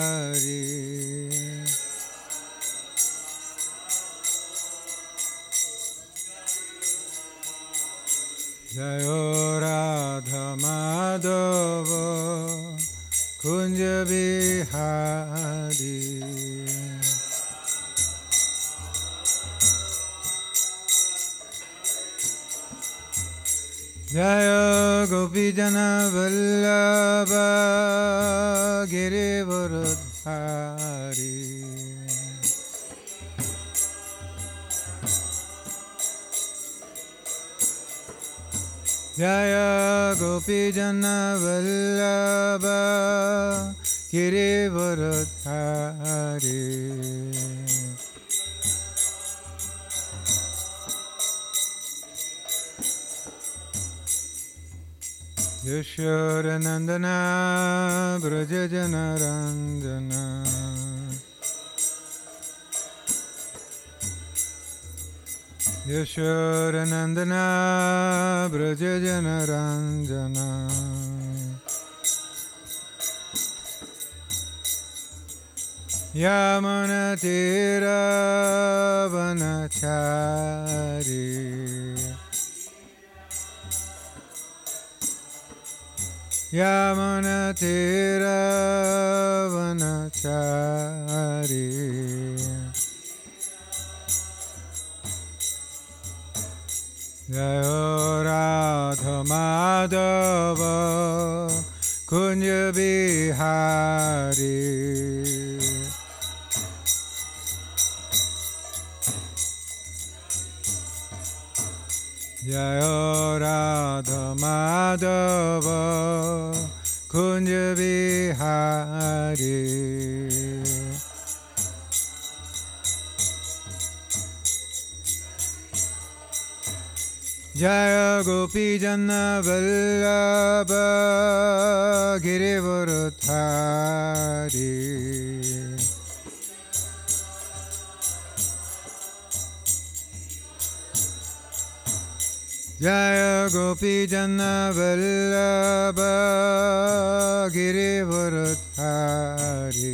Jayo Radha Madhava Kunja Bihari. Jaya Gopijana Vallabha Girivaradhari. Jaya Gopijana Vallabha Girivaradhari. Yashodanandana Brajajana Ranjana. Yashodanandana Brajajana Ranjana. Yamuna Tira Vanachari. Yamuna Tira Vanachari. Jayo Radha Madhava Kunja Bihari. Jayo Radha Madhava Kunja Bihari. Jaya Gopijana Vallabha Girivaradhari. Jaya Gopijana Vallabha Girivaradhari.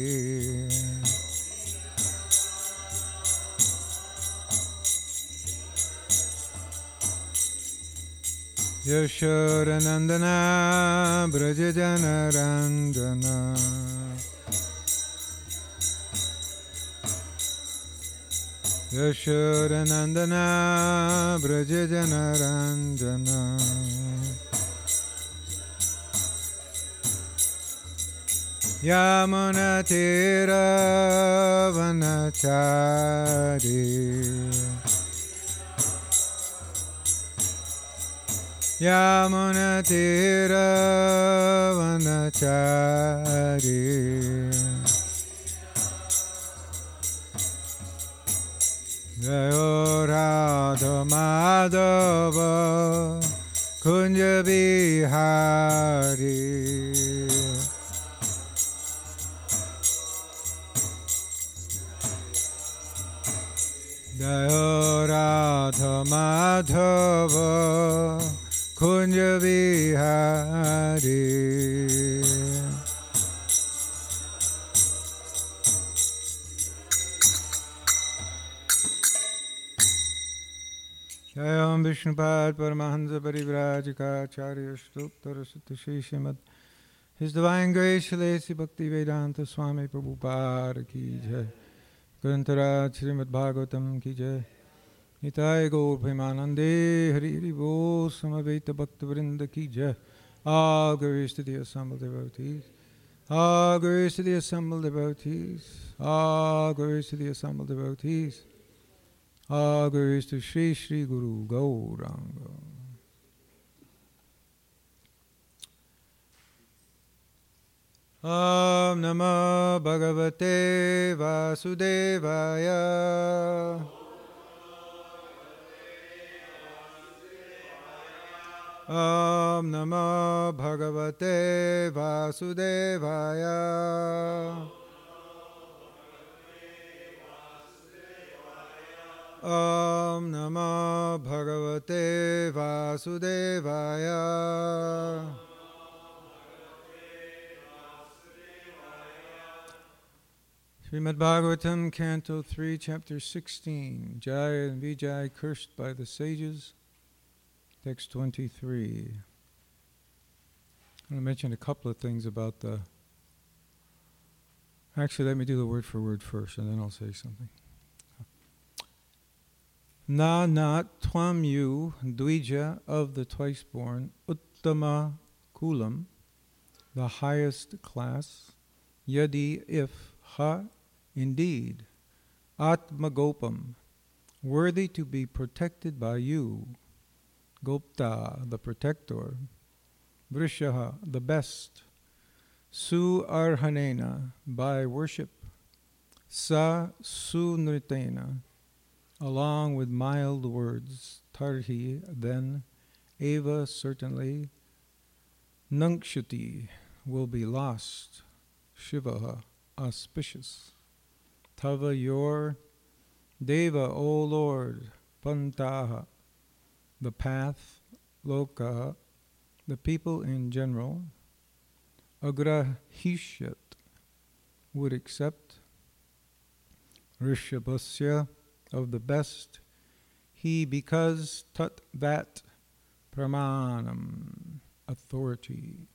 Yashodanandana Brajajana Ranjana. Yashodanandana Brajajana Ranjana. Yamuna Tira Vanachari. Yamuna Tira Vanachari. Jayo Radha Madhava Kunja Bihari. Jayo Radha Madhava Kunja Bihari. Jayam Vishnupad Paramahansa Parivrajikacharya Shtoktara Sutashi Srimad His Divine Grace Shalesi Bhakti Vedanta Swami Prabhupada Ki Jai. Grantaraj Srimad Bhagavatam Ki Jai. Nitai Gaur Premanande Hari Hari Bol Samaveta Bhakta Vrinda Ki Jai. All glories to the assembled devotees. All glories to the assembled devotees. All glories to the assembled devotees. All glories to Shri Shri Guru Gauranga. Om Namo Bhagavate Vasudevaya. Om Namo Bhagavate Vasudevaya. Om Namo Bhagavate Vasudevaya. Srimad Bhagavatam, Canto 3, Chapter 16. Jaya and Vijay cursed by the sages. Text 23. I'm going to mention a couple of things about the... Actually, let me do the word for word first, and then I'll say something. Na nat tvam yu dvija of the twice-born, uttama kulam, the highest class, yadi if ha, indeed, atmagopam, worthy to be protected by you, gopta, the protector, vrishaha, the best, su arhanena, by worship, sa sunritena, along with mild words, tarhi, then, eva, certainly, nankshati, will be lost, shivaha, auspicious, tava, your, deva, O Lord, pantaha, the path, loka, the people in general, agrahishyat, would accept, rishabhasya, of the best, he, because, tat, that, pramanam, authority.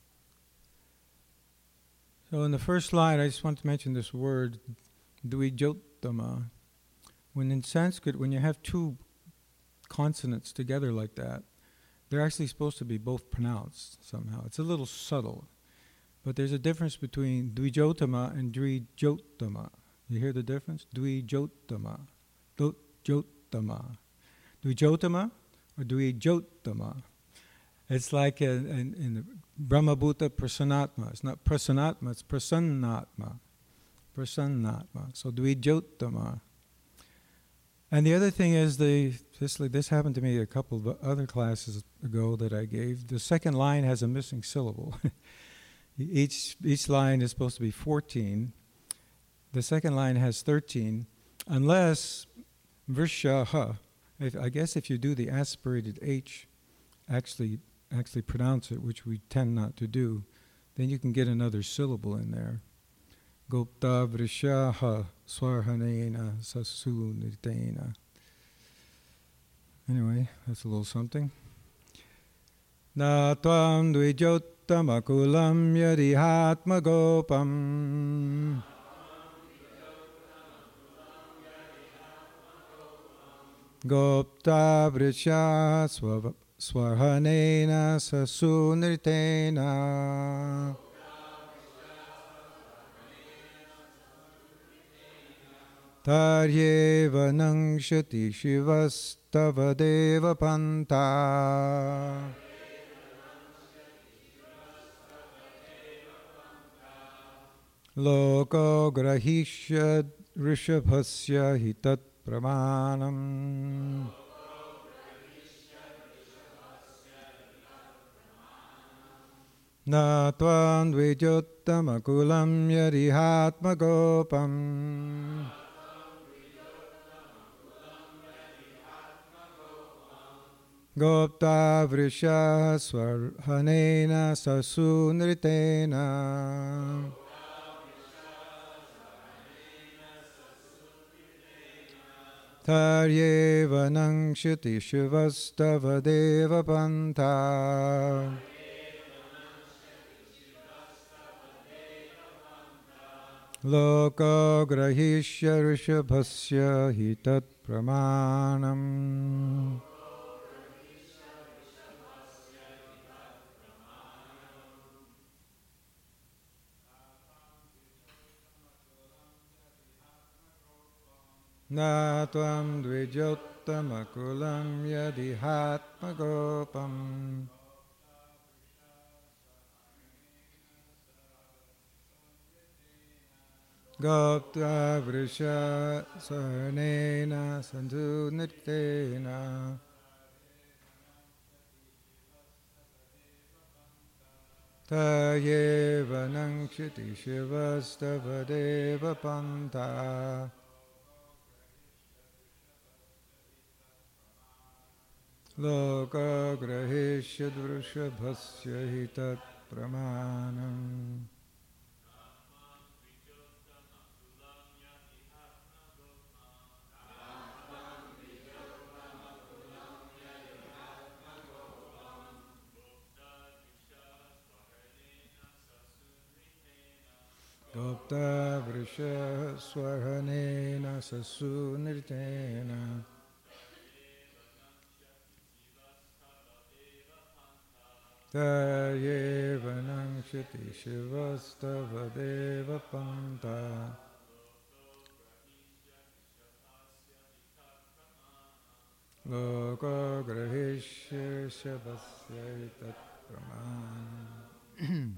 So in the first line, I just want to mention this word, dvijottama. When in Sanskrit, when you have two consonants together like that, they're actually supposed to be both pronounced somehow. It's a little subtle, but there's a difference between dvijottama and dvijottama. You hear the difference? Dvijottama. Dvijottama. Dvijottama or dvijottama. It's like in the Brahmabhuta Prasanatma. It's not Prasanatma, it's Prasannatma. Prasannatma. So dvijottama. And the other thing is, this happened to me a couple of other classes ago that I gave. The second line has a missing syllable. Each line is supposed to be 14. The second line has 13, unless vrishaha, I guess if you do the aspirated H, actually pronounce it, which we tend not to do, then you can get another syllable in there. Gopta vrishaha swarhanena sasu nirtena. Anyway, that's a little something. Na tvam dvijottama kulam yadihatma gopam. Gopta vrisha swarhanena sasunritena. Taryeva nangshati shivastava deva panta. Loko grahishya rishabhasya hitat pramanam. Na tvam dvijottama kulam yadihatma gopam. Gopta vrisha swarhanena sasunritena. Taryeva nangshati shivastava deva panta. Loko grahishya rishabhasya hitat pramanam. Na tvam dvijottama kulam yadihatma gopam. Gopta vrisha sarnena santu nittena. Tayeva nangshiti shivastava deva panta. Loka grahishya drushabhasya hitat pramanam. Gopta Vrisha Swarhanena Sasu Nirtena Tayeva Nangshati Shivastava Panta Loka Grahishya Shabasya Tat Praman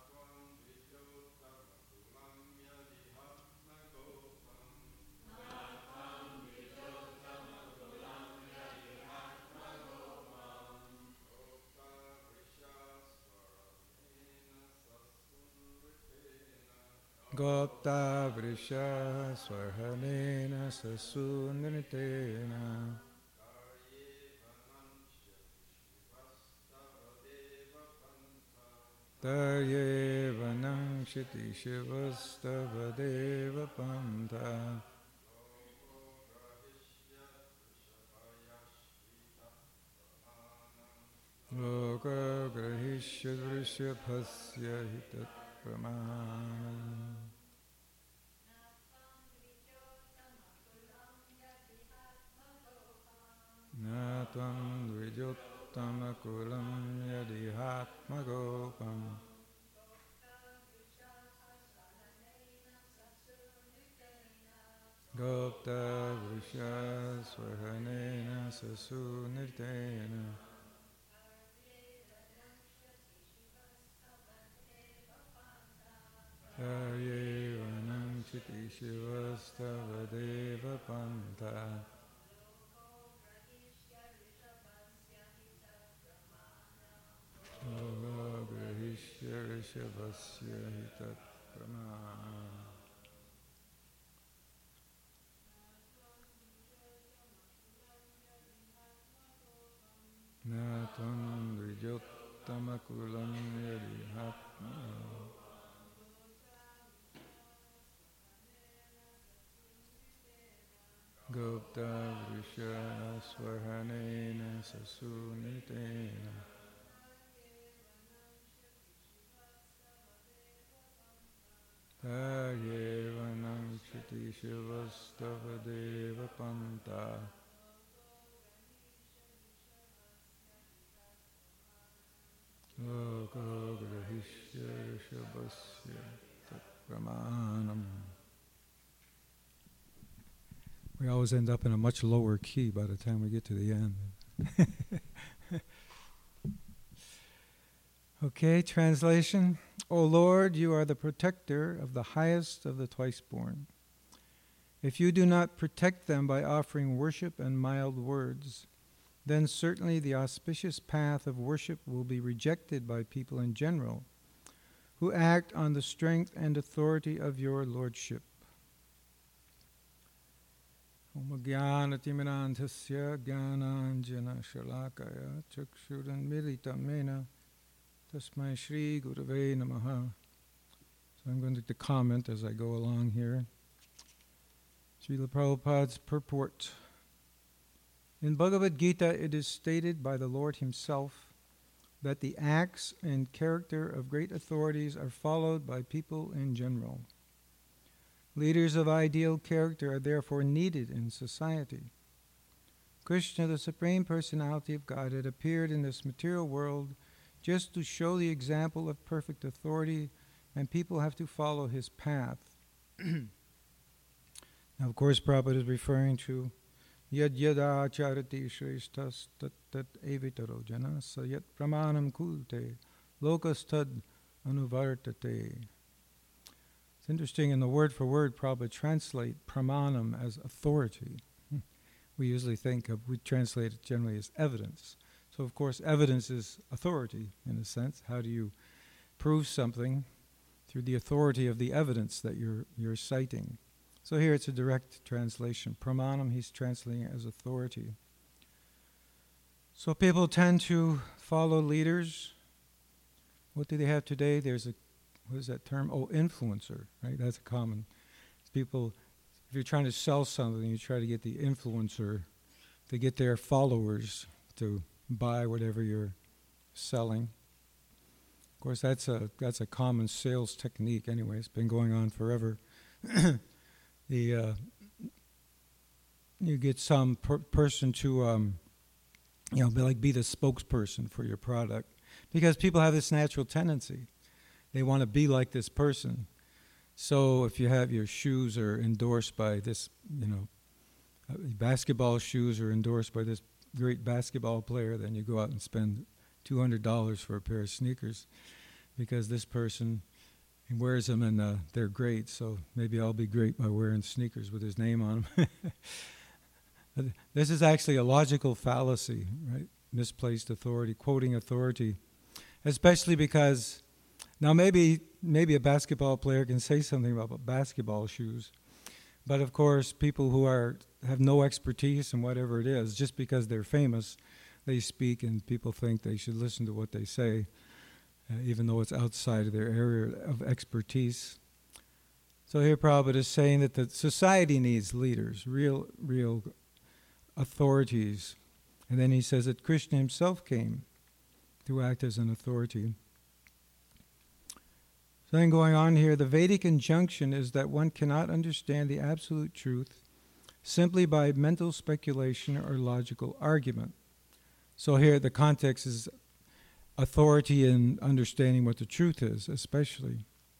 Gopta Vrisha Swarhanena Sasunitena Tayeva Nangshati Shivastava Panta Loka Grahishya Vrishabhasya Hitat Pramanam Natvam Dvijottamakulam Yadihatmagopam Gopta Vrisha Swarhanena Sasunirtena Tayeva Nangshiti Shivastava Deva Panta Loka Grahishya Rishabhasya Hitat Pramanam Natvam Dvijottamakulam Yadihatmagopam Gopta Vrisha Swarhanena Sasunitena Tayeva Nangshati Shivastava Deva Panta Loka Grahishya Rishabhasya Tat Pramanam. We always end up in a much lower key by the time we get to the end. Okay, translation. O Lord, you are the protector of the highest of the twice-born. If you do not protect them by offering worship and mild words, then certainly the auspicious path of worship will be rejected by people in general, who act on the strength and authority of your lordship. Om Jnanatimirandhasya Jnananjana Shalakaya Chakshuranmilitam Mena Tasmai Shri Gurave Namaha. So I'm going to comment as I go along here. Srila Prabhupada's purport. In Bhagavad Gita, it is stated by the Lord Himself that the acts and character of great authorities are followed by people in general. Leaders of ideal character are therefore needed in society. Krishna, the Supreme Personality of Godhead, appeared in this material world just to show the example of perfect authority, and people have to follow His path. Now, of course, Prabhupada is referring to Yad yada charati shreshtas tat tat evitaro jana sayat pramanam kulte lokastad anuvartate. It's interesting, in the word for word, Prabhupada translate pramanam as authority. We translate it generally as evidence. So of course evidence is authority in a sense. How do you prove something? Through the authority of the evidence that you're citing. So here it's a direct translation. Pramanam, he's translating it as authority. So people tend to follow leaders. What do they have today? There's what is that term? Oh, influencer, right? That's a common. People, if you're trying to sell something, you try to get the influencer to get their followers to buy whatever you're selling. Of course, that's a common sales technique anyway. It's been going on forever. You get some person to be the spokesperson for your product, because people have this natural tendency. They want to be like this person. So if you have your shoes are endorsed by this, basketball shoes are endorsed by this great basketball player, then you go out and spend $200 for a pair of sneakers because this person wears them and they're great, so maybe I'll be great by wearing sneakers with his name on them. This is actually a logical fallacy, right? Misplaced authority, quoting authority, especially because now maybe a basketball player can say something about basketball shoes, but of course people who have no expertise in whatever it is, just because they're famous, they speak and people think they should listen to what they say, even though it's outside of their area of expertise. So here Prabhupada is saying that the society needs leaders, real authorities. And then he says that Krishna himself came to act as an authority. So then going on here, the Vedic injunction is that one cannot understand the absolute truth simply by mental speculation or logical argument. So here the context is authority in understanding what the truth is, especially.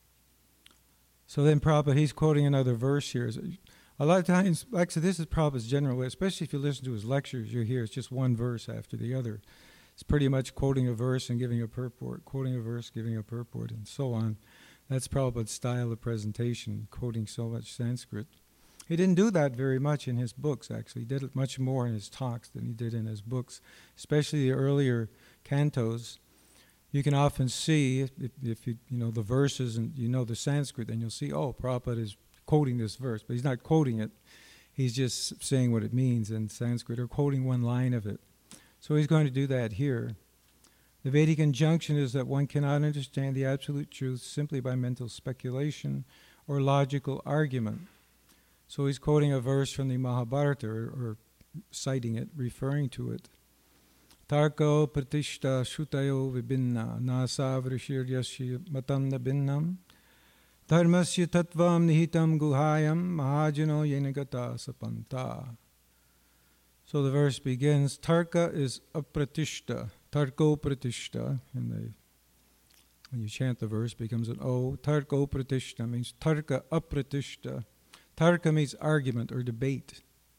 So then Prabhupada, he's quoting another verse here. A lot of times, actually this is Prabhupada's general way, especially if you listen to his lectures, you hear it's just one verse after the other. It's pretty much quoting a verse and giving a purport, quoting a verse, giving a purport, and so on. That's Prabhupada's style of presentation, quoting so much Sanskrit. He didn't do that very much in his books, actually. He did it much more in his talks than he did in his books, especially the earlier cantos. You can often see, if you know the verses and you know the Sanskrit, then you'll see, oh, Prabhupada is quoting this verse, but he's not quoting it. He's just saying what it means in Sanskrit or quoting one line of it. So he's going to do that here. The Vedic injunction is that one cannot understand the absolute truth simply by mental speculation or logical argument. So he's quoting a verse from the Mahabharata, or citing it, referring to it. Tarko pratishta shutayo vibinna nasa vrishiryasya matam nabinnam dharmasya tattvam nihitam guhayam mahajano yenagata sapanta. So the verse begins, Tarka is apratishta, Tarko pratishta, and when you chant the verse, it becomes an O. Tarko pratishta means Tarka apratishta. Tarka means argument or debate.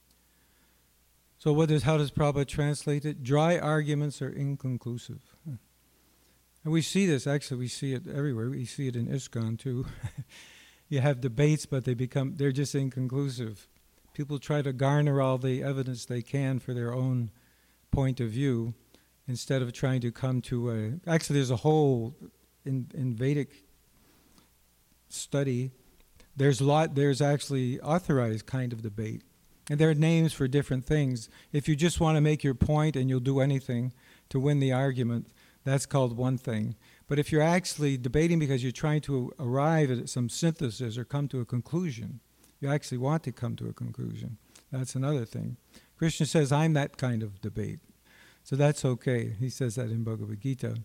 So how does Prabhupada translate it? Dry arguments are inconclusive. And we see this, actually we see it everywhere. We see it in ISKCON too. You have debates, but they're just inconclusive. People try to garner all the evidence they can for their own point of view, instead of trying to come to actually there's a whole, in Vedic study, there's actually authorized kind of debate. And there are names for different things. If you just want to make your point and you'll do anything to win the argument, that's called one thing. But if you're actually debating because you're trying to arrive at some synthesis or come to a conclusion, you actually want to come to a conclusion, that's another thing. Krishna says, I'm that kind of debate. So that's okay. He says that in Bhagavad Gita.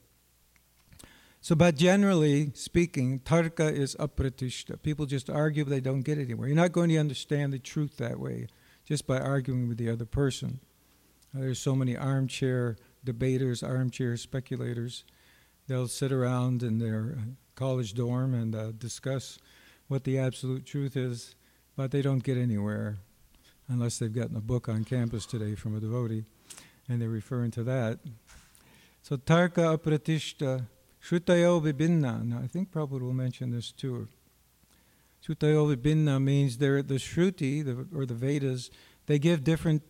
So, but generally speaking, tarka is apratishta. People just argue, but they don't get anywhere. You're not going to understand the truth that way, just by arguing with the other person. There's so many armchair debaters, armchair speculators. They'll sit around in their college dorm and discuss what the absolute truth is, but they don't get anywhere unless they've gotten a book on campus today from a devotee, and they're referring to that. So tarka apratishta, shrutayo vibinna. Now I think Prabhupada will mention this too. Shrutayo vibinna means the Shruti, or the Vedas, they give different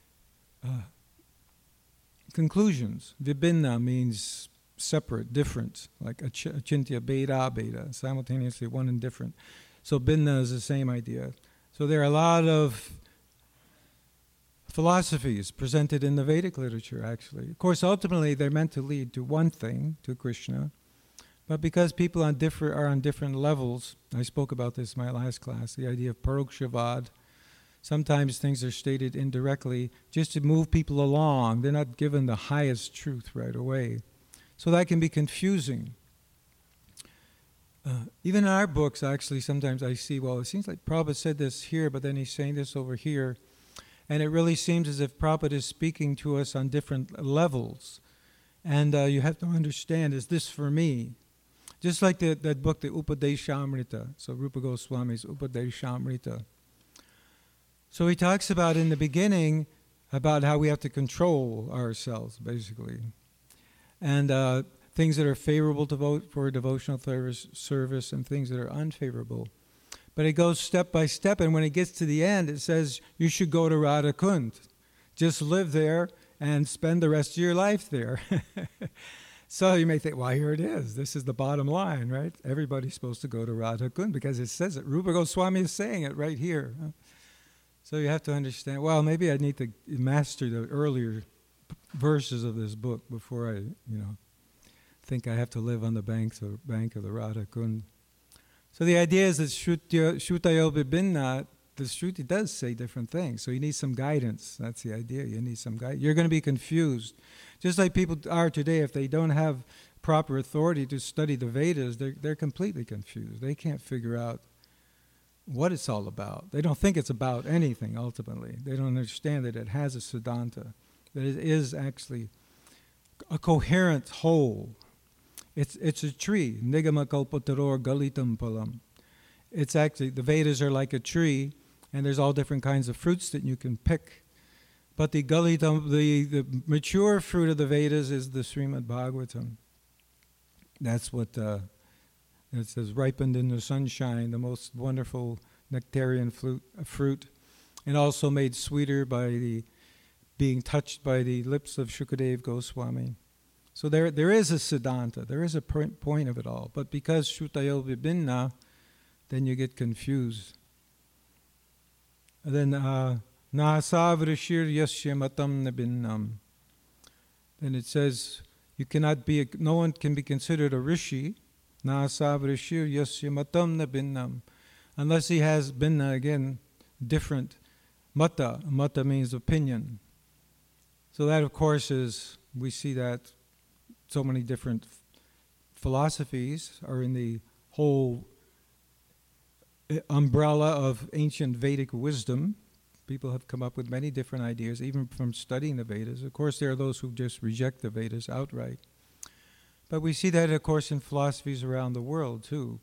conclusions. Vibinna means separate, different, like achintya, beta, simultaneously one and different. So binna is the same idea. So there are a lot of philosophies presented in the Vedic literature, actually. Of course, ultimately they're meant to lead to one thing, to Krishna. But because people are on different levels, I spoke about this in my last class, the idea of parokshavad. Sometimes things are stated indirectly just to move people along. They're not given the highest truth right away. So that can be confusing. Even in our books, actually, sometimes I see, well, it seems like Prabhupada said this here, but then he's saying this over here. And it really seems as if Prabhupada is speaking to us on different levels. And you have to understand, is this for me? Just like that book, the Upadeshamrita, so Rupa Goswami's Upadeshamrita. So he talks about in the beginning about how we have to control ourselves, basically. And things that are favorable to vote for devotional service and things that are unfavorable. But it goes step by step, and when it gets to the end, it says you should go to Radha Kund. Just live there and spend the rest of your life there. So you may think, well, here it is. This is the bottom line, right? Everybody's supposed to go to Radha Kund because it says it. Rupa Goswami is saying it right here. So you have to understand, well, maybe I need to master the earlier verses of this book before I, think I have to live on the bank of the Radha Kund. So the idea is that Shrutayo Vibhinna, the Shruti does say different things. So you need some guidance. That's the idea. You need some guidance. You're going to be confused. Just like people are today, if they don't have proper authority to study the Vedas, they're completely confused. They can't figure out what it's all about. They don't think it's about anything, ultimately. They don't understand that it has a Siddhanta, that it is actually a coherent whole. It's a tree. Nigama kalpataror galitam palam. It's actually, the Vedas are like a tree, and there's all different kinds of fruits that you can pick. But the galitam, the mature fruit of the Vedas is the Srimad Bhagavatam. That's what it says, ripened in the sunshine, the most wonderful nectarian fruit, and also made sweeter by being touched by the lips of Shukadev Goswami. So there is a Siddhanta, there is a point of it all. But because Shrutayo Vibhinna, then you get confused. And then Nasavrishir Yasya Matam Nabinnam. Then it says no one can be considered a rishi, Nasavrishir Yasya Matam Nabinnam, unless he has binna, again, different mata. Mata means opinion. So that, of course, we see that so many different philosophies are in the whole umbrella of ancient Vedic wisdom. People have come up with many different ideas, even from studying the Vedas. Of course, there are those who just reject the Vedas outright. But we see that, of course, in philosophies around the world, too.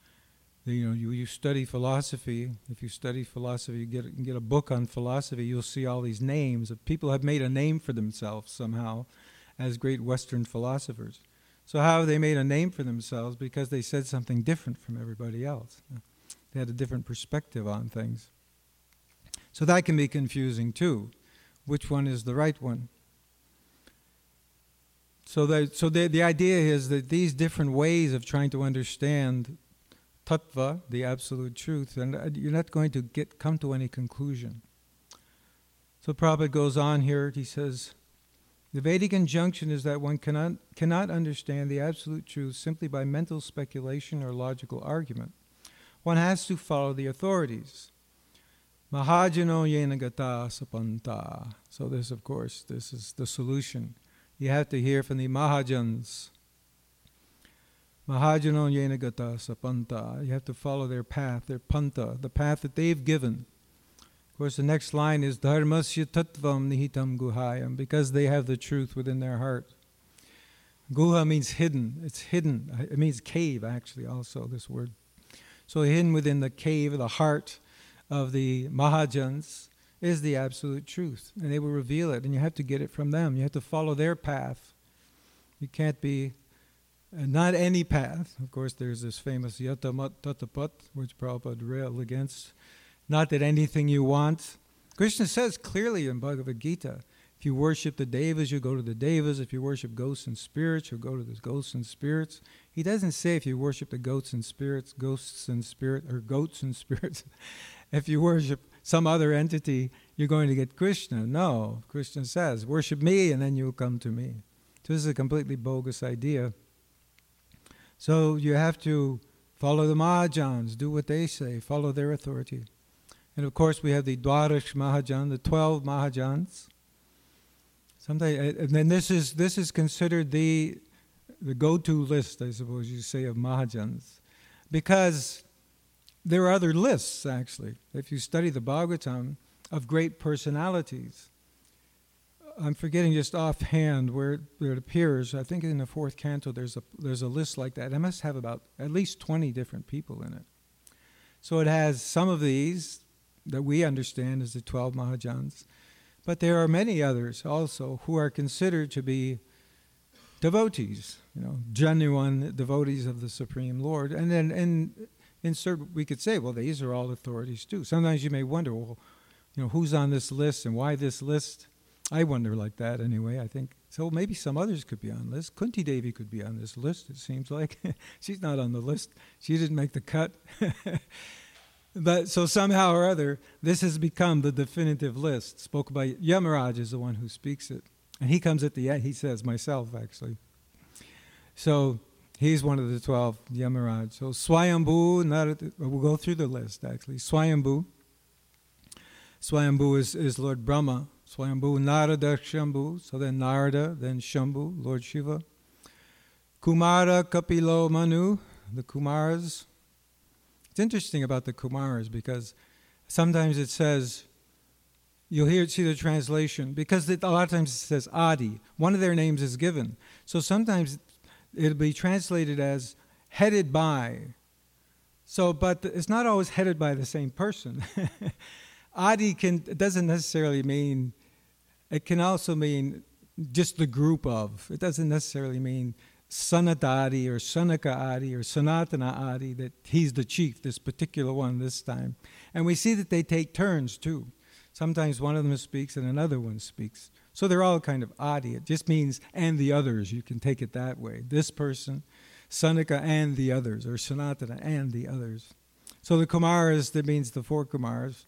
You study philosophy. If you study philosophy, you get a book on philosophy, you'll see all these names of people who have made a name for themselves somehow as great Western philosophers. So how have they made a name for themselves? Because they said something different from everybody else. They had a different perspective on things. So that can be confusing too. Which one is the right one? So the idea is that these different ways of trying to understand tattva, the absolute truth, and you're not going to come to any conclusion. So Prabhupada goes on here, he says, the Vedic injunction is that one cannot understand the absolute truth simply by mental speculation or logical argument. One has to follow the authorities. Mahajano yena gata sapanta. So this is the solution. You have to hear from the Mahajans. Mahajano yena gata sapanta. You have to follow their path, their panta, the path that they've given. Of course, the next line is dharmasya tattvam nihitam guhayam, because they have the truth within their heart. Guha means hidden. It's hidden. It means cave, actually, also, this word. So hidden within the cave, the heart of the Mahajans is the absolute truth. And they will reveal it, and you have to get it from them. You have to follow their path. You can't be, not any path. Of course, there's this famous Yatamat Tatapat, which Prabhupada railed against. Not that anything you want. Krishna says clearly in Bhagavad Gita, if you worship the devas, you go to the devas. If you worship ghosts and spirits, you'll go to the ghosts and spirits. He doesn't say if you worship the goats and spirits. If you worship some other entity, you're going to get Krishna. No, Krishna says, worship me and then you'll come to me. This is a completely bogus idea. So you have to follow the Mahajans, do what they say, follow their authority. And of course we have the Dwarash Mahajan, the 12 Mahajans. And then this is considered the go-to list, I suppose you say, of Mahajans. because there are other lists, actually. If you study the Bhagavatam, of great personalities. I'm forgetting just offhand where it appears. I think in the 4th canto there's a list like that. It must have about at least 20 different people in it. So it has some of these that we understand as the 12 Mahajans, but there are many others also who are considered to be devotees, genuine devotees of the Supreme Lord. And then insert, we could say, well, these are all authorities too. Sometimes you may wonder, well, who's on this list and why this list? I wonder like that anyway, I think. So maybe some others could be on the list. Kunti Devi could be on this list, it seems like. She's not on the list. She didn't make the cut. But so somehow or other, this has become the definitive list. Spoken by Yamaraj is the one who speaks it. And he comes at the end, he says, myself actually. So he's one of the 12, Yamaraj. So Swayambhu, we'll go through the list actually. Swayambhu is Lord Brahma. Swayambhu, Narada, Shambhu. So then Narada, then Shambhu, Lord Shiva. Kumara, Kapilo, Manu, the Kumaras. It's interesting about the Kumaras because sometimes it says, you'll see the translation, because a lot of times it says Adi. One of their names is given. So sometimes it'll be translated as headed by. So, but it's not always headed by the same person. Adi doesn't necessarily mean, it can also mean just the group of. It doesn't necessarily mean Sanatadi or Sanaka Adi or Sanatana Adi, that he's the chief, this particular one this time. And we see that they take turns too. Sometimes one of them speaks and another one speaks. So they're all kind of Adi. It just means and the others. You can take it that way. This person, Sanaka and the others, or Sanatana and the others. So the Kumaras, that means the 4 Kumaras.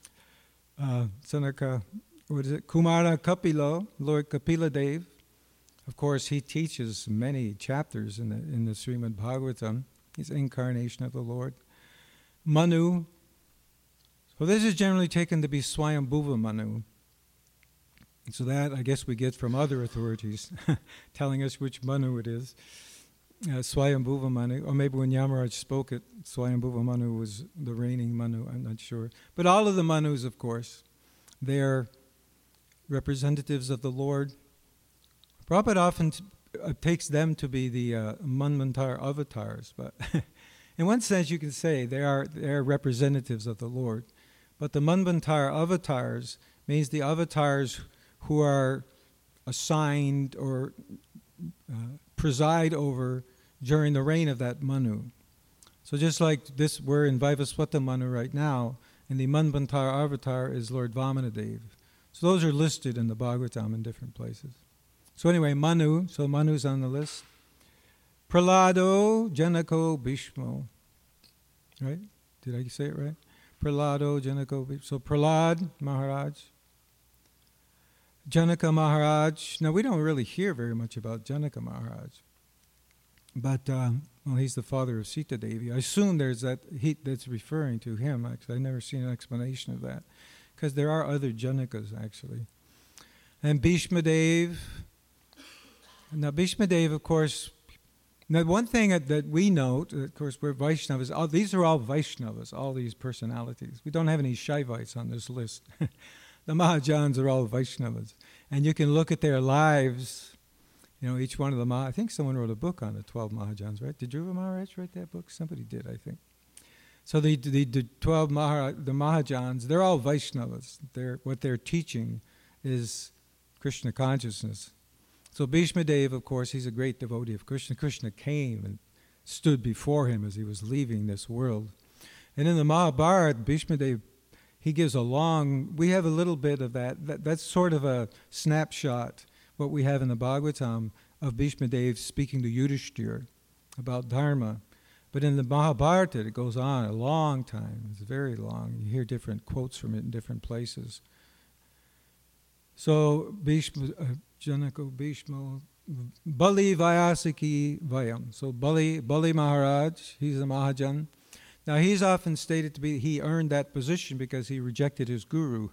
Sanaka, Kumara Kapilo, Lord Kapila Dev. Of course, he teaches many chapters in the Srimad Bhagavatam. He's incarnation of the Lord. Manu. So this is generally taken to be Swayambhuva Manu. And so that, I guess, we get from other authorities telling us which Manu it is. Swayambhuva Manu, or maybe when Yamaraj spoke it, Swayambhuva Manu was the reigning Manu, I'm not sure. But all of the Manus, of course, they're representatives of the Lord. Prabhupada often takes them to be the Manvantar avatars, but in one sense you can say they are representatives of the Lord. But the Manvantar avatars means the avatars who are assigned or preside over during the reign of that Manu. So just like this, we're in Vaivaswata Manu right now, and the Manvantar avatar is Lord Vamanadev. So those are listed in the Bhagavatam in different places. So anyway, Manu, so Manu's on the list. Pralado, Janako, Bhishmo. Right? Did I say it right? Pralado, Janako, Bhishmo. So Pralad Maharaj. Janaka Maharaj. Now we don't really hear very much about Janaka Maharaj. But, he's the father of Sita Devi. I assume there's that's referring to him. Actually, I've never seen an explanation of that. Because there are other Janakas, actually. And Bhishma Dev. Now, Bhishma Dev, of course, now one thing that we note, of course, we're Vaishnavas. These are all Vaishnavas, all these personalities. We don't have any Shaivites on this list. The Mahajans are all Vaishnavas. And you can look at their lives, each one of them. I think someone wrote a book on the 12 Mahajans, right? Did Dhruva Maharaj write that book? Somebody did, I think. So the 12 the Mahajans, they're all Vaishnavas. What they're teaching is Krishna consciousness. So Bhishma Dev, of course, he's a great devotee of Krishna. Krishna came and stood before him as he was leaving this world. And in the Mahabharata, Bhishma Dev, he gives we have a little bit of that. That's sort of a snapshot, what we have in the Bhagavatam, of Bhishma Dev speaking to Yudhishthira about Dharma. But in the Mahabharata, it goes on a long time. It's very long. You hear different quotes from it in different places. So Bhishma, Janako Bhishma, Bali Vyasaki Vayam. So Bali Maharaj, he's a Mahajan. Now he's often stated to be, he earned that position because he rejected his guru,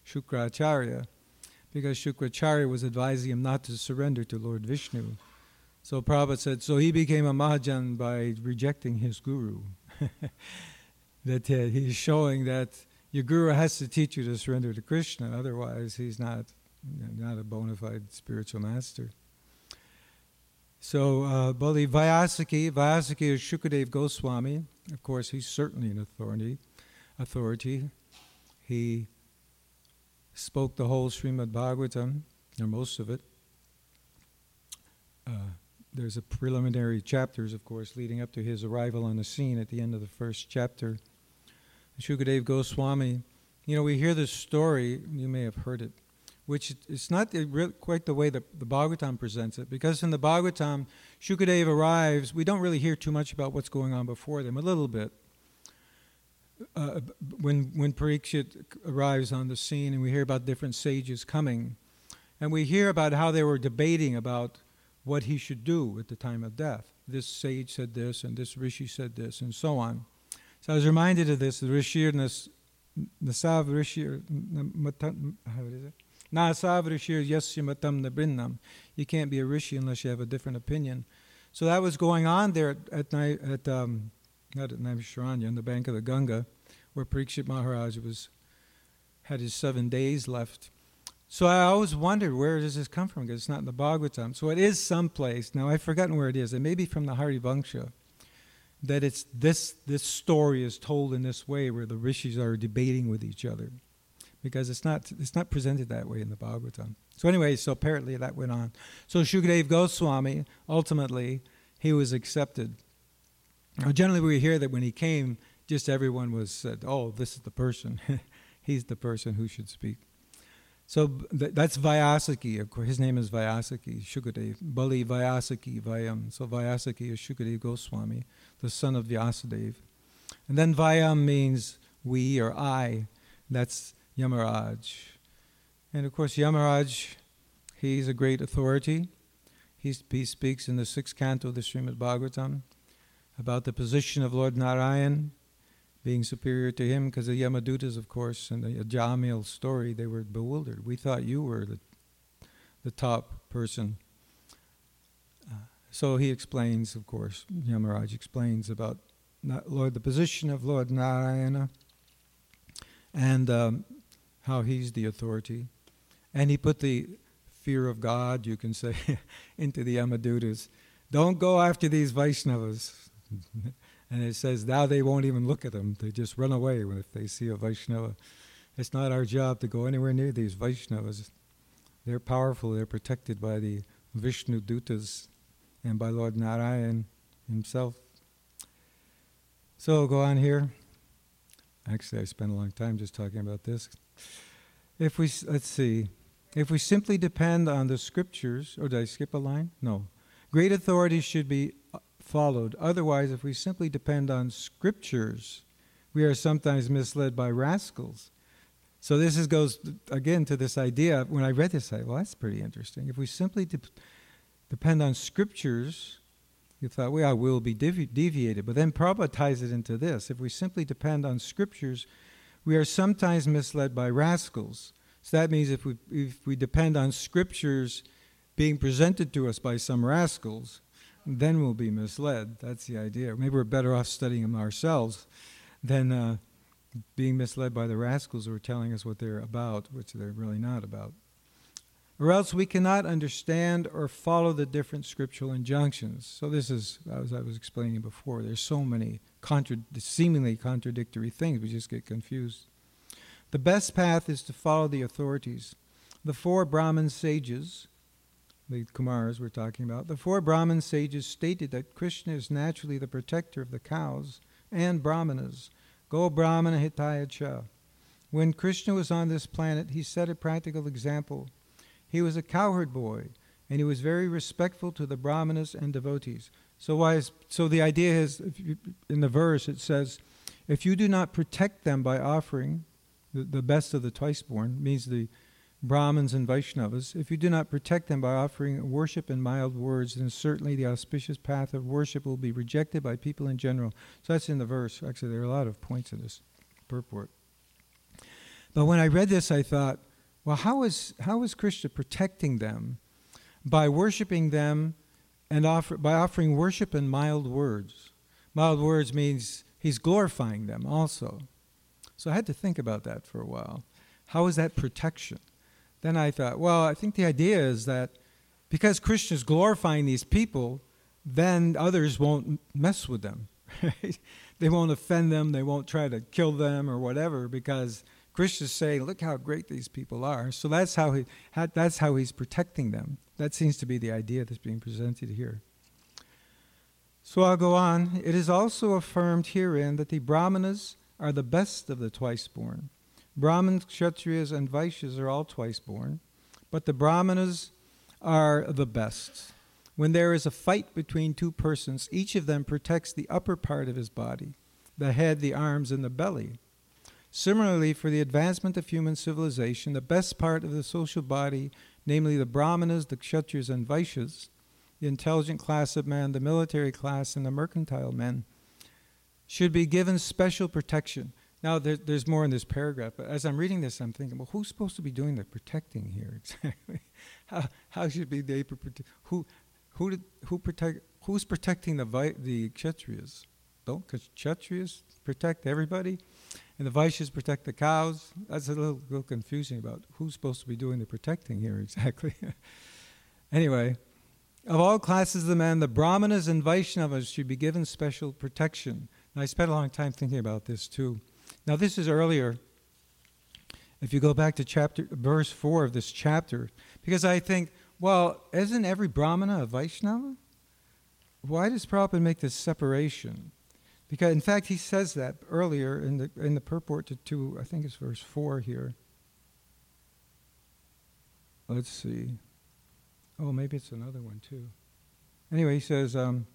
Shukracharya, because Shukracharya was advising him not to surrender to Lord Vishnu. So Prabhupada said, so he became a Mahajan by rejecting his guru. That he's showing that your guru has to teach you to surrender to Krishna, otherwise he's not a bona fide spiritual master. So Bali Vyasaki is Shukadev Goswami. Of course, he's certainly an authority. He spoke the whole Srimad Bhagavatam, or most of it. There's a preliminary chapters, of course, leading up to his arrival on the scene at the end of the first chapter. Shukadev Goswami, we hear this story, you may have heard it, which it's not quite the way that the Bhagavatam presents it, because in the Bhagavatam, Shukadev arrives, we don't really hear too much about what's going on before them, a little bit. When Parikshit arrives on the scene and we hear about different sages coming, and we hear about how they were debating about what he should do at the time of death. This sage said this, and this rishi said this, and so on. So I was reminded of this, the Rishir Nasav Rishir, how is it? Nasav Rishir Yasya Matam Nabrinnam. You can't be a rishi unless you have a different opinion. So that was going on there at not at Naimisharanya, on the bank of the Ganga, where Parikshit Maharaj had his 7 days left. So I always wondered, where does this come from? Because it's not in the Bhagavatam. So it is someplace. Now I've forgotten where it is. It may be from the Harivangsha. That it's this story is told in this way, where the rishis are debating with each other, because it's not presented that way in the Bhagavatam. So anyway, so apparently that went on. So Shukadev Goswami, ultimately, he was accepted. Now, generally, we hear that when he came, just everyone said, "Oh, this is the person. He's the person who should speak." So that's Vyasaki. Of course, his name is Vyasaki, Shukadev. Bali Vyasaki, Vyam. So Vyasaki is Shukadev Goswami, the son of Vyasadeva. And then Vyam means we or I. That's Yamaraj. And of course, Yamaraj, he's a great authority. He speaks in the 6th canto of the Srimad Bhagavatam about the position of Lord Narayan being superior to him, because the Yamadutas, of course, in the Ajamil story, they were bewildered. We thought you were the top person. So he explains, of course, Yamaraj explains about the position of Lord Narayana and how he's the authority. And he put the fear of God, you can say, into the Yamadutas. Don't go after these Vaishnavas. And it says now they won't even look at them. They just run away if they see a Vaishnava. It's not our job to go anywhere near these Vaishnavas. They're powerful. They're protected by the Vishnu Dutas and by Lord Narayan himself. So go on here. Actually, I spent a long time just talking about this. If we simply depend on the scriptures, or did I skip a line? No. Great authorities should be followed. Otherwise, if we simply depend on scriptures, we are sometimes misled by rascals. So this goes again to this idea. When I read this, I thought, well, that's pretty interesting. If we simply depend on scriptures, you thought, well, we'll be deviated. But then Prabhupada ties it into this. If we simply depend on scriptures, we are sometimes misled by rascals. So that means if we depend on scriptures being presented to us by some rascals, then we'll be misled. That's the idea. Maybe we're better off studying them ourselves than being misled by the rascals who are telling us what they're about, which they're really not about. Or else we cannot understand or follow the different scriptural injunctions. So this is, as I was explaining before, there's so many seemingly contradictory things, we just get confused. The best path is to follow the authorities. The 4 Brahmin sages, the Kumars we're talking about, the 4 Brahmin sages stated that Krishna is naturally the protector of the cows and Brahmanas. Go Brahmana Hitaya Cha. When Krishna was on this planet, he set a practical example. He was a cowherd boy, and he was very respectful to the Brahmanas and devotees. So the idea is, in the verse it says, if you do not protect them by offering the best of the twice-born, means the Brahmins and Vaishnavas, if you do not protect them by offering worship in mild words, then certainly the auspicious path of worship will be rejected by people in general. So that's in the verse. Actually, there are a lot of points in this purport. But when I read this, I thought, well, how is Krishna protecting them? By worshiping them and by offering worship in mild words. Mild words means he's glorifying them also. So I had to think about that for a while. How is that protection? Then I thought, well, I think the idea is that because Krishna is glorifying these people, then others won't mess with them. Right? They won't offend them, they won't try to kill them or whatever, because Krishna's saying, look how great these people are. So that's how he's protecting them. That seems to be the idea that's being presented here. So I'll go on. It is also affirmed herein that the Brahmanas are the best of the twice-born. Brahmins, Kshatriyas, and Vaishyas are all twice-born, but the Brahmanas are the best. When there is a fight between two persons, each of them protects the upper part of his body, the head, the arms, and the belly. Similarly, for the advancement of human civilization, the best part of the social body, namely the Brahmanas, the Kshatriyas, and Vaishyas, the intelligent class of men, the military class, and the mercantile men, should be given special protection. Now, there's more in this paragraph, but as I'm reading this, I'm thinking, well, who's supposed to be doing the protecting here exactly? How should be they protect? Who's protecting the Kshatriyas? Don't Kshatriyas protect everybody, and the Vaishyas protect the cows? That's a little confusing about who's supposed to be doing the protecting here exactly. Anyway, of all classes of men, the Brahmanas and Vaishnavas should be given special protection. And I spent a long time thinking about this too. Now this is earlier. If you go back to verse 4 of this chapter, because I think, well, isn't every Brahmana a Vaishnava? Why does Prabhupada make this separation? Because in fact he says that earlier in the purport to I think it's verse 4 here. Let's see. Oh, maybe it's another one too. Anyway, he says,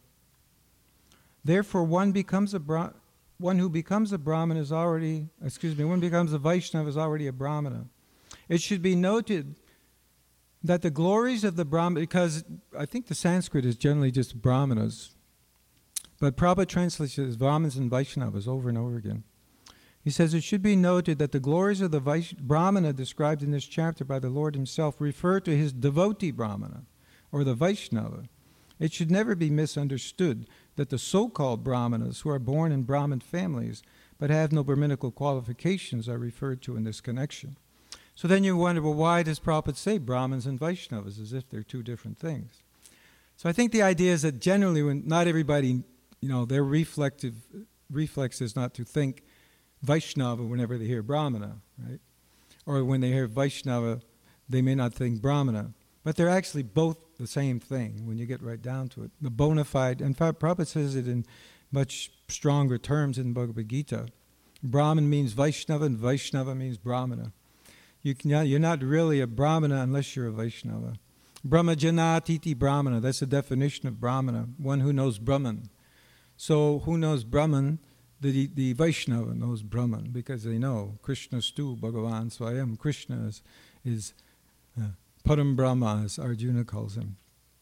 therefore one who becomes a Brahmana is already, one becomes a Vaishnava is already a Brahmana. It should be noted that the glories of the Brahmana, because I think the Sanskrit is generally just Brahmanas, but Prabhupada translates it as Brahmanas and Vaishnavas over and over again. He says, it should be noted that the glories of the Brahmana described in this chapter by the Lord himself refer to his devotee Brahmana, or the Vaishnava. It should never be misunderstood that the so-called Brahmanas who are born in Brahmin families but have no Brahminical qualifications are referred to in this connection. So then you wonder, well, why does Prabhupada say Brahmins and Vaishnavas as if they're two different things? So I think the idea is that generally when not everybody, their reflex is not to think Vaishnava whenever they hear Brahmana, right? Or when they hear Vaishnava, they may not think Brahmana. But they're actually both the same thing when you get right down to it. The bona fide, in fact, Prabhupada says it in much stronger terms in Bhagavad Gita. Brahman means Vaishnava and Vaishnava means Brahmana. You're not really a Brahmana unless you're a Vaishnava. Brahmajanatiti Brahmana, that's the definition of Brahmana, one who knows Brahman. So who knows Brahman? The Vaishnava knows Brahman because they know Krishnastu Bhagavan Swayam. Krishna is Param Brahma, as Arjuna calls him.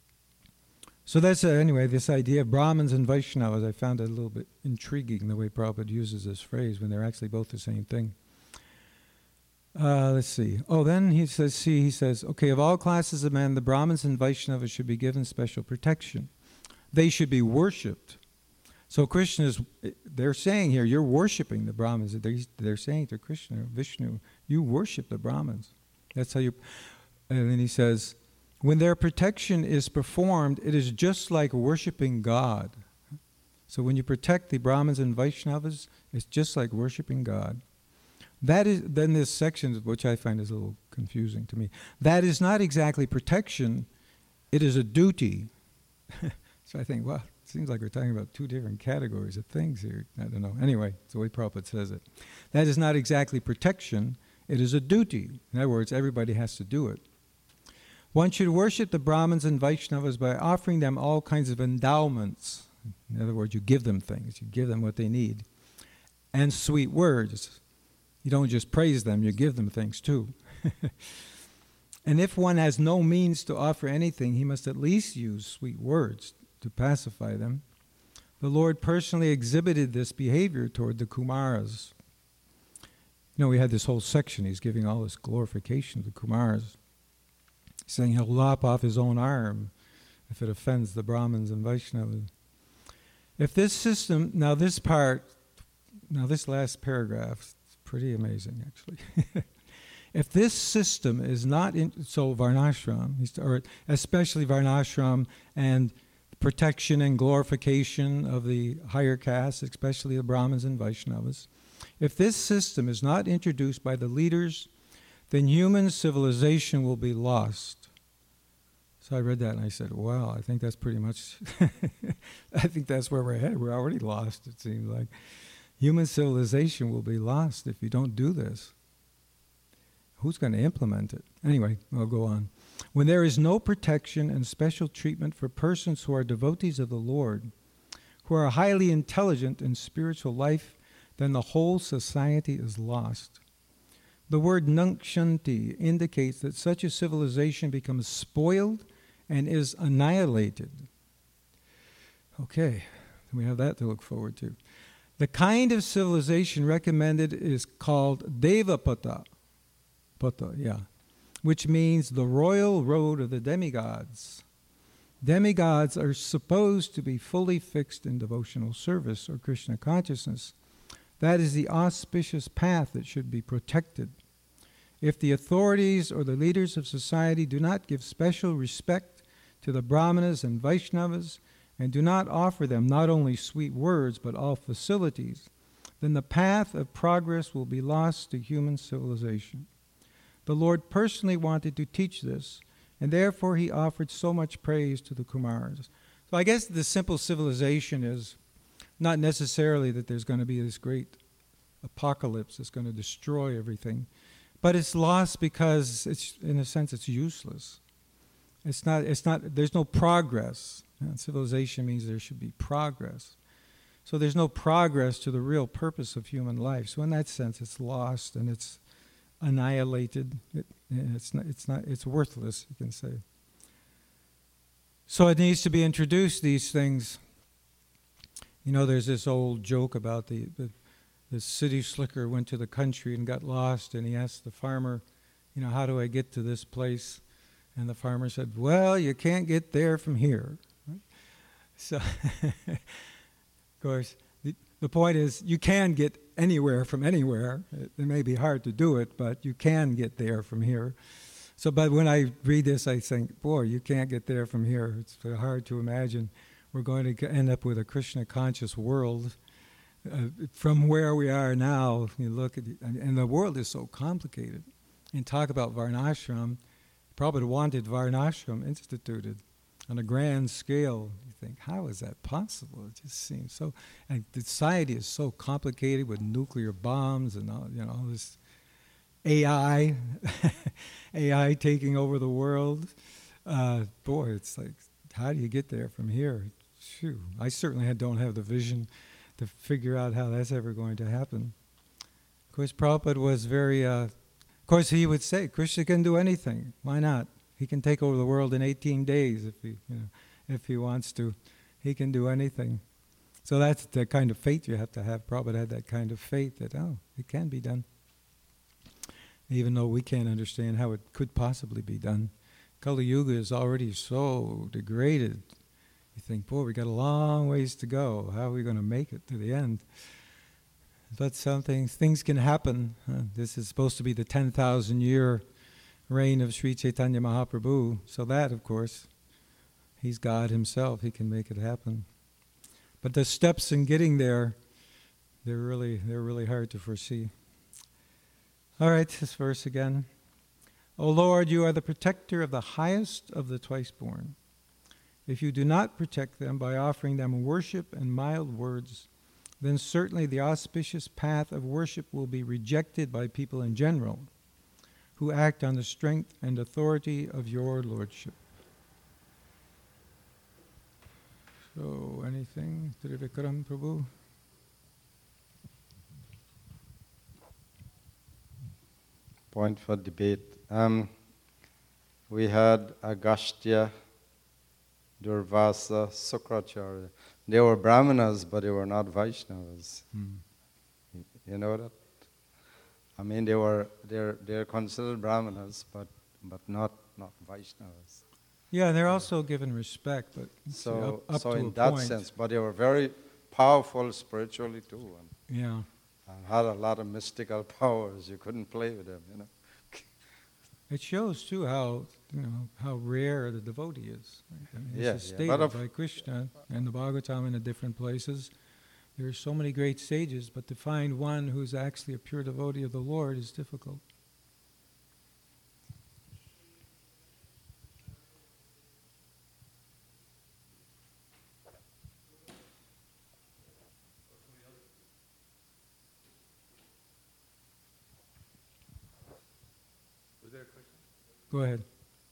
So that's, anyway, this idea of Brahmins and Vaishnavas, I found it a little bit intriguing, the way Prabhupada uses this phrase when they're actually both the same thing. Let's see. Oh, then he says, okay, of all classes of men, the Brahmins and Vaishnavas should be given special protection. They should be worshipped. So they're saying here, you're worshipping the Brahmins. They're saying to Krishna, Vishnu, you worship the Brahmins. That's how you... And then he says, when their protection is performed, it is just like worshiping God. So when you protect the Brahmins and Vaishnavas, it's just like worshiping God. That is, then this section, which I find is a little confusing to me, that is not exactly protection, it is a duty. So I think, well, it seems like we're talking about two different categories of things here. I don't know. Anyway, it's the way Prabhupada says it. That is not exactly protection, it is a duty. In other words, everybody has to do it. One should worship the Brahmins and Vaishnavas by offering them all kinds of endowments. In other words, you give them things, you give them what they need. And sweet words. You don't just praise them, you give them things too. And if one has no means to offer anything, he must at least use sweet words to pacify them. The Lord personally exhibited this behavior toward the Kumaras. We had this whole section, he's giving all this glorification to the Kumaras, saying he'll lop off his own arm if it offends the Brahmins and Vaishnavas. If this system, now this last paragraph is pretty amazing actually. If this system is not, so Varnashram, or especially Varnashram and protection and glorification of the higher castes, especially the Brahmins and Vaishnavas, if this system is not introduced by the leaders, then human civilization will be lost. So I read that and I said, wow, I think that's pretty much, I think that's where we're headed. We're already lost, it seems like. Human civilization will be lost if you don't do this. Who's going to implement it? Anyway, I'll go on. When there is no protection and special treatment for persons who are devotees of the Lord, who are highly intelligent in spiritual life, then the whole society is lost. The word Nangshanti indicates that such a civilization becomes spoiled and is annihilated. Okay, we have that to look forward to. The kind of civilization recommended is called Devapata, which means the royal road of the demigods. Demigods are supposed to be fully fixed in devotional service or Krishna consciousness. That is the auspicious path that should be protected. If the authorities or the leaders of society do not give special respect to the Brahmanas and Vaishnavas and do not offer them not only sweet words but all facilities, then the path of progress will be lost to human civilization. The Lord personally wanted to teach this, and therefore he offered so much praise to the Kumars. So I guess the simple civilization is not necessarily that there's going to be this great apocalypse that's going to destroy everything, but it's lost because it's, in a sense, it's useless. It's not, there's no progress. Civilization means there should be progress. So there's no progress to the real purpose of human life. So in that sense, it's lost and it's annihilated. It's worthless, you can say. So it needs to be introduced, these things. You know, there's this old joke about the city slicker went to the country and got lost, and he asked the farmer, you know, how do I get to this place? And the farmer said, well, you can't get there from here. Right? So, of course, the point is you can get anywhere from anywhere. It may be hard to do it, but you can get there from here. So, but when I read this, I think, boy, you can't get there from here. It's hard to imagine we're going to end up with a Krishna conscious world. From where we are now, you look at and the world is so complicated. And talk about Varnashram, probably wanted Varnashram instituted on a grand scale. You think, how is that possible? It just seems so. And society is so complicated with nuclear bombs and all, you know, all this AI, AI taking over the world. Boy, it's like, how do you get there from here? Phew. I certainly don't have the vision to figure out how that's ever going to happen. Of course, Prabhupada was very, of course he would say, Krishna can do anything. Why not? He can take over the world in 18 days if he wants to. He can do anything. So that's the kind of faith you have to have. Prabhupada had that kind of faith that, it can be done. Even though we can't understand how it could possibly be done. Kali Yuga is already so degraded. You think, boy, we got a long ways to go. How are we going to make it to the end? But things can happen. This is supposed to be the 10,000-year reign of Sri Chaitanya Mahaprabhu. So that, of course, he's God himself. He can make it happen. But the steps in getting there, they're really hard to foresee. All right, this verse again. O Lord, you are the protector of the highest of the twice-born. If you do not protect them by offering them worship and mild words, then certainly the auspicious path of worship will be rejected by people in general who act on the strength and authority of your lordship. So, anything? Trivikram Prabhu? Point for debate. We had Agastya, Durvasa, Sukracharya. They were Brahmanas, but they were not Vaishnavas. You know that? I mean, they're considered Brahmanas, but not Vaishnavas. Yeah, they're also given respect, but So, up so to in a that point. sense, but they were very powerful spiritually too, Yeah. and had a lot of mystical powers. You couldn't play with them, you know. It shows too how how rare the devotee is. Right? I mean, Yeah, this is yeah. stated But of by Krishna and the Bhagavatam and in different places. There are so many great sages, but to find one who's actually a pure devotee of the Lord is difficult. Go ahead.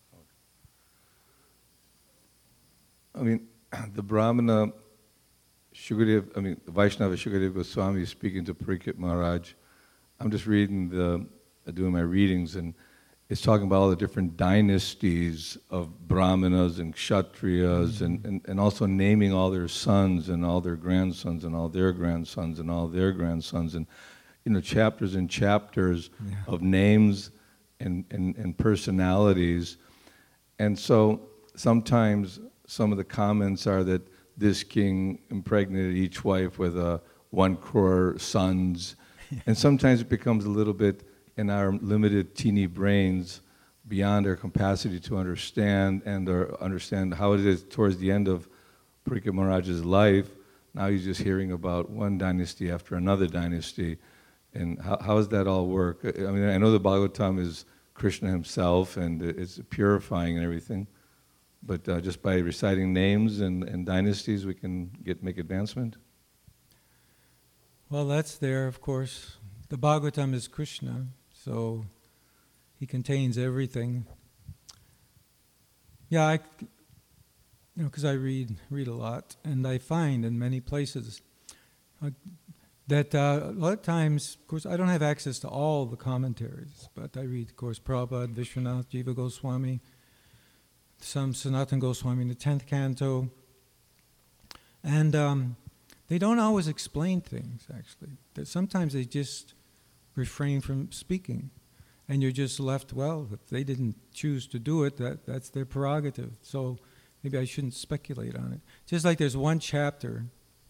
I mean, the Brahmana Shukadev, the Vaishnava Shukadev Goswami is speaking to Parikshit Maharaj. I'm just reading doing my readings, and it's talking about all the different dynasties of Brahmanas and Kshatriyas, and also naming all their sons and all their grandsons and all their grandsons and all their grandsons, and chapters and chapters of names and personalities. And so sometimes some of the comments are that this king impregnated each wife with 1 crore sons. And sometimes it becomes a little bit, in our limited teeny brains, beyond our capacity to understand understand how it is towards the end of Parikshit Maharaj's life. Now he's just hearing about one dynasty after another dynasty. And how does that all work? I mean, I know the Bhagavatam is Krishna himself, and it's purifying and everything. But just by reciting names and dynasties, we can make advancement? Well, that's there, of course. The Bhagavatam is Krishna, so he contains everything. Yeah, because I read a lot, and I find in many places that a lot of times, of course, I don't have access to all the commentaries, but I read, of course, Prabhupada, Vishwanath, Jiva Goswami, some Sanatana Goswami in the 10th canto, and they don't always explain things, actually. That sometimes they just refrain from speaking, and you're just left, well, if they didn't choose to do it, that's their prerogative, so maybe I shouldn't speculate on it. Just like there's one chapter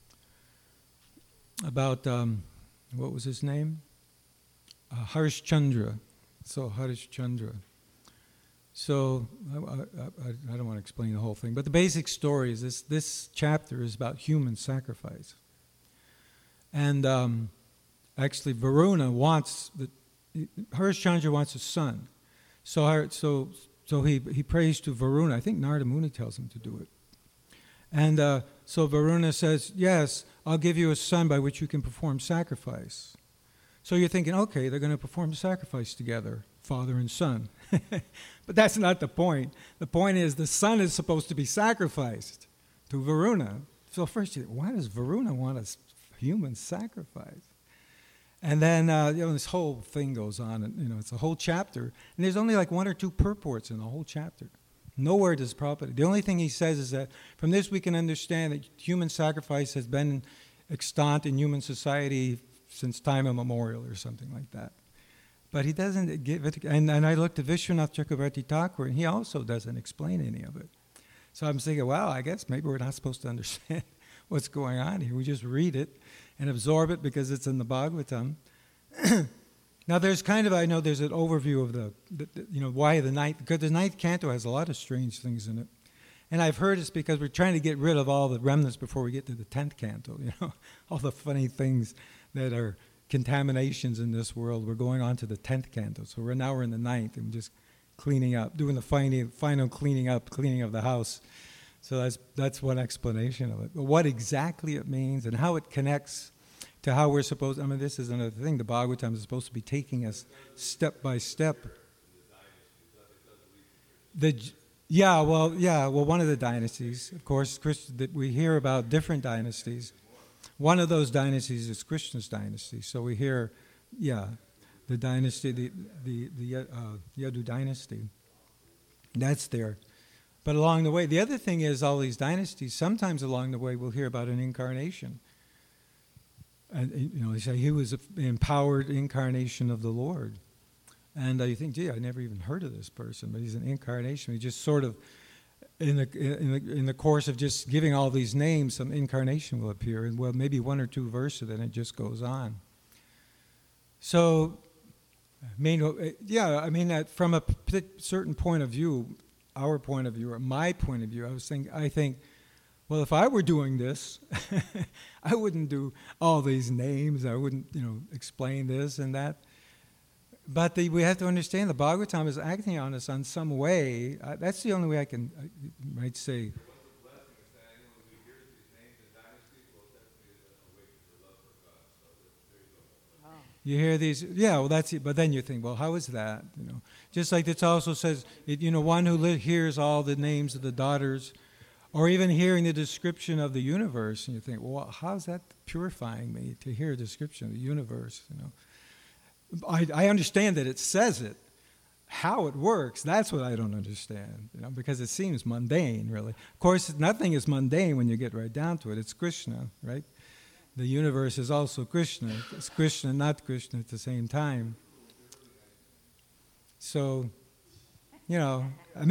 about, what was his name? Harishchandra. So Harishchandra. So I don't want to explain the whole thing, but the basic story is this chapter is about human sacrifice. And actually Varuna Harishchandra wants a son. So he prays to Varuna. I think Narada Muni tells him to do it. And so Varuna says, yes, I'll give you a son by which you can perform sacrifice. So you're thinking, okay, they're going to perform sacrifice together, father and son. But that's not the point. The point is the son is supposed to be sacrificed to Varuna. So first you think, why does Varuna want a human sacrifice? And then this whole thing goes on, and it's a whole chapter, and there's only like 1 or 2 purports in the whole chapter. Nowhere does Prabhupada. The only thing he says is that from this we can understand that human sacrifice has been extant in human society since time immemorial or something like that. But he doesn't give it, and I looked at Vishwanath Chakravarti Thakur, and he also doesn't explain any of it. So I'm thinking, wow, I guess maybe we're not supposed to understand what's going on here. We just read it and absorb it because it's in the Bhagavatam. Now there's I know there's an overview of why the ninth, because the 9th canto has a lot of strange things in it. And I've heard it's because we're trying to get rid of all the remnants before we get to the 10th canto, all the funny things that are contaminations in this world. We're going on to the 10th canto. So we're in the 9th, and we're just cleaning up, doing the final cleaning of the house. So that's one explanation of it. But what exactly it means and how it connects to how we're supposed, this is another thing, the Bhagavatam is supposed to be taking us step by step. Well, one of the dynasties, of course, that we hear about different dynasties. One of those dynasties is Krishna's dynasty. So we hear, the dynasty, the Yadu dynasty. That's there. But along the way, the other thing is all these dynasties, sometimes along the way we'll hear about an incarnation. And they say he was an empowered incarnation of the Lord. And you think, gee, I never even heard of this person, but he's an incarnation. He just sort of in the course of just giving all these names, some incarnation will appear, and well, maybe one or two verses, and it just goes on. So, that from a certain point of view, our point of view, or my point of view, I think, well, if I were doing this, I wouldn't do all these names. I wouldn't, explain this and that. But we have to understand the Bhagavatam is acting on us on some way. That's the only way I might say. You hear these, well, that's it. But then you think, well, how is that? Just like it also says, one who hears all the names of the daughters, or even hearing the description of the universe, and you think, well, how's that purifying me to hear a description of the universe? I understand that it says it. How it works, that's what I don't understand, because it seems mundane, really. Of course, nothing is mundane when you get right down to it. It's Krishna, right? The universe is also Krishna. It's Krishna, not Krishna at the same time. So, the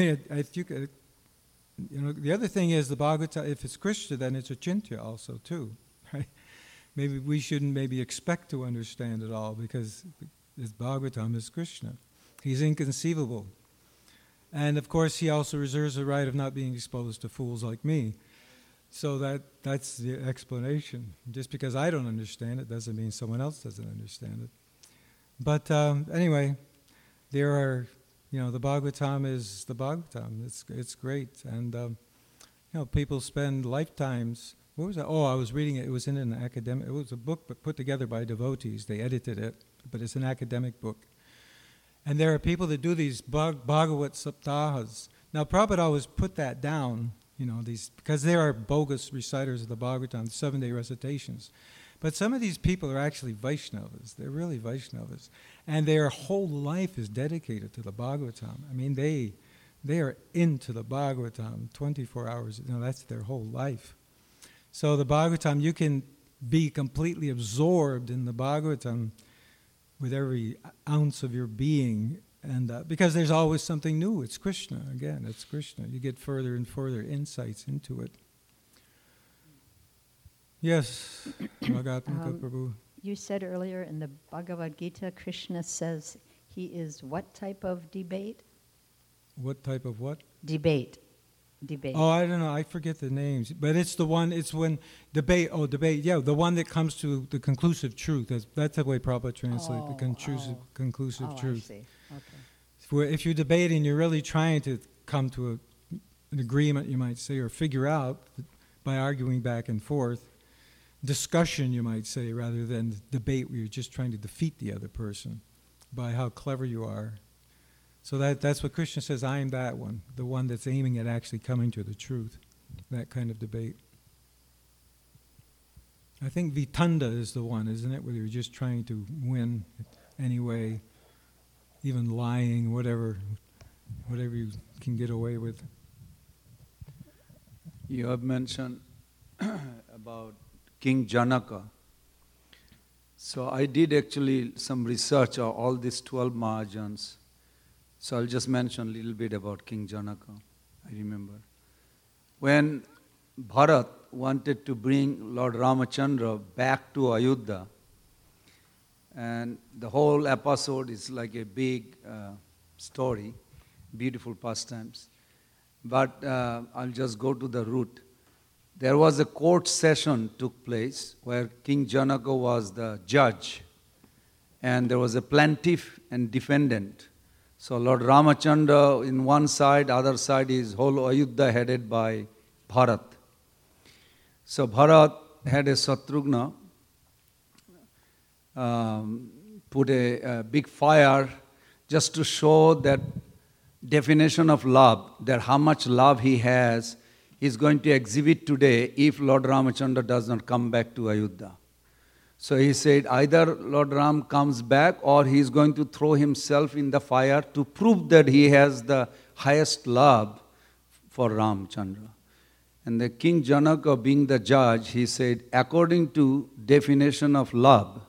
other thing is the Bhagavatam, if it's Krishna, then it's Achintya also, too, right? Maybe we shouldn't expect to understand it all, because this Bhagavatam is Krishna. He's inconceivable. And of course, he also reserves the right of not being exposed to fools like me. So that's the explanation. Just because I don't understand it doesn't mean someone else doesn't understand it. But anyway, there are, the Bhagavatam is the Bhagavatam. It's great. And, people spend lifetimes. What was that? Oh, I was reading it. It was in an academic. It was a book but put together by devotees. They edited it, but it's an academic book. And there are people that do these Bhagavat Saptahas. Now, Prabhupada always put that down, because there are bogus reciters of the Bhagavatam, 7-day recitations. But some of these people are actually Vaishnavas. They're really Vaishnavas. And their whole life is dedicated to the Bhagavatam. I mean, they are into the Bhagavatam 24 hours. That's their whole life. So the Bhagavatam, you can be completely absorbed in the Bhagavatam with every ounce of your being, and because there's always something new. It's Krishna, again, it's Krishna. You get further and further insights into it. Yes, Mahatmika Prabhu. You said earlier in the Bhagavad Gita, Krishna says he is what type of debate? What type of what? Debate. Oh, I don't know. I forget the names. But it's the one, it's when debate, the one that comes to the conclusive truth. That's the way Prabhupada translates the conclusive truth. I see. Okay. If you're debating, you're really trying to come to an agreement, you might say, or figure out by arguing back and forth. Discussion, you might say, rather than debate where you're just trying to defeat the other person by how clever you are. So that's what Krishna says, I am that one, the one that's aiming at actually coming to the truth, that kind of debate. I think Vitanda is the one, isn't it, where you're just trying to win anyway, even lying, whatever you can get away with. You have mentioned about King Janaka. So I did actually some research on all these 12 Mahajans. So I'll just mention a little bit about King Janaka, I remember. When Bharat wanted to bring Lord Ramachandra back to Ayodhya, and the whole episode is like a big story, beautiful pastimes. But I'll just go to the root. There was a court session took place where King Janaka was the judge, and there was a plaintiff and defendant. So Lord Ramachandra in one side, other side is whole Ayodhya headed by Bharat. So Bharat had a Satrughna, put a big fire just to show that definition of love, that how much love he has, he's going to exhibit today if Lord Ramachandra does not come back to Ayodhya. So he said either Lord Ram comes back or he is going to throw himself in the fire to prove that he has the highest love for Ramchandra. And the King Janaka, being the judge, he said, according to definition of love,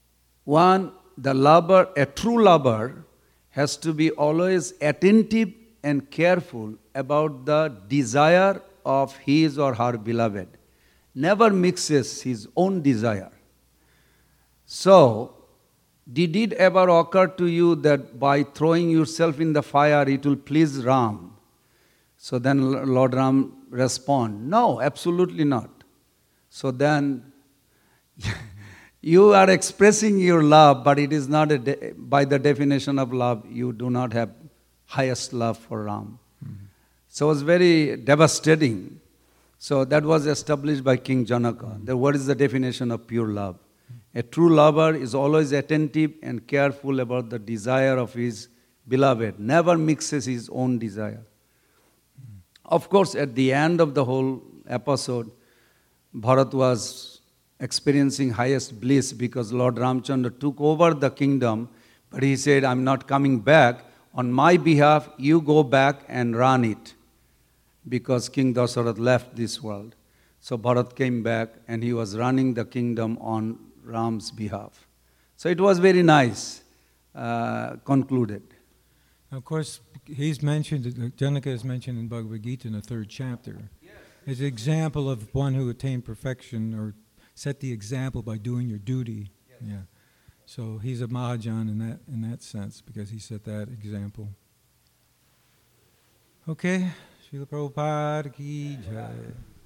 one, the lover, a true lover, has to be always attentive and careful about the desire of his or her beloved. Never mixes his own desire. So, did it ever occur to you that by throwing yourself in the fire it will please Ram? So then Lord Ram respond, no, absolutely not. So then you are expressing your love, but it is not by the definition of love, you do not have highest love for Ram. So it was very devastating. So that was established by King Janaka. That what is the definition of pure love? A true lover is always attentive and careful about the desire of his beloved, never mixes his own desire. Of course, at the end of the whole episode, Bharat was experiencing highest bliss because Lord Ramchandra took over the kingdom, but he said, I'm not coming back. On my behalf, you go back and run it. Because King Dasarath left this world. So Bharat came back and he was running the kingdom on Ram's behalf. So it was very nice, concluded. Of course, he's mentioned, Janaka is mentioned in Bhagavad Gita in the 3rd chapter. As an example of one who attained perfection or set the example by doing your duty. Yeah. So he's a Mahajan in that sense because he set that example. Okay. Srila Prabhupada ki jai.